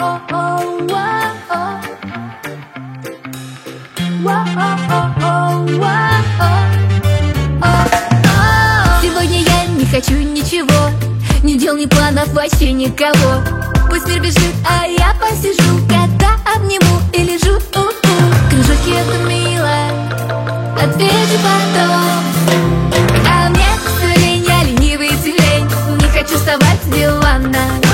Сегодня я не хочу ничего, ни дел, ни планов, вообще никого. Пусть мир бежит, а я посижу, кота обниму и лежу. Кружочки — это мило, отвечу потом. А мне все лень, я ленивый тюлень, не хочу вставать с дивана.